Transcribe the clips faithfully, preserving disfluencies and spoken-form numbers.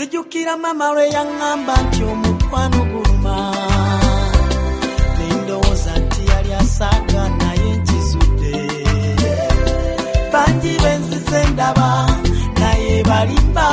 Sijukira mama lwe yangamba nti omukwano guluma nindowooza nti yali asaaga naye nkizudde bangi benzise ndaba naye balimba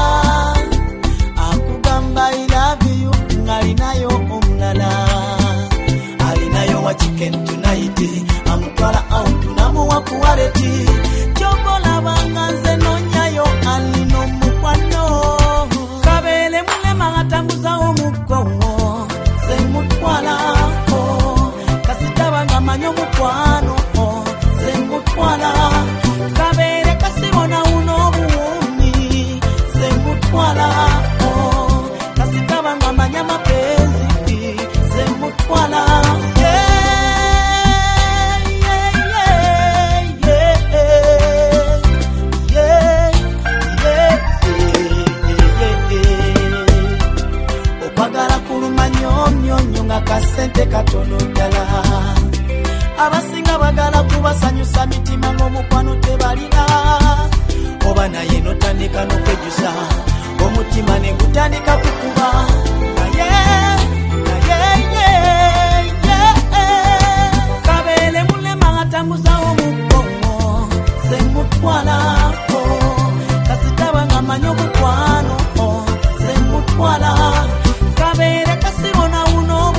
akugamba I love you ng'alinayo omulala alinayo wa chicken tonight amutwala out namuwa kuwaleti kyobola banganze nonyayo alino mukwano kabele mulema atambuza omukowo semutwala kasitaba nga manyo mukwano semutwala kabele kasibona uno obuwumi semutwala kasitaba nga manya mapenzi semutwala kasente katono ddala abasinga bagala kubasanyusa mitima ng'omukwano tebalina oba naye notandika n'okwejusa omutima ne gutandika kukuba naye naye kabele mulema atambuza omukomo semutwala kasitaba nga manyo omukwano semutwala kabele kasibona uno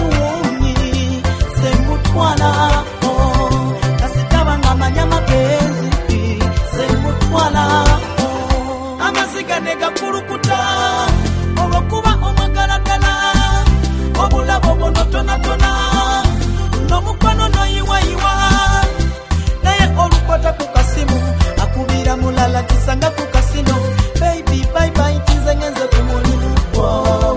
semutwala oh kasitaba nga manya mapenzi semutwala oh amasiga nega kurukuta obokuba omagalagala obulabo bonotona tona nomukwano noyiwayiwa naye olukota ku kasimu akubira mulala kisanga ku kasino baby bye bye tizengenze ku mulimu oh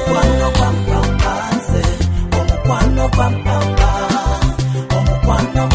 Omukwano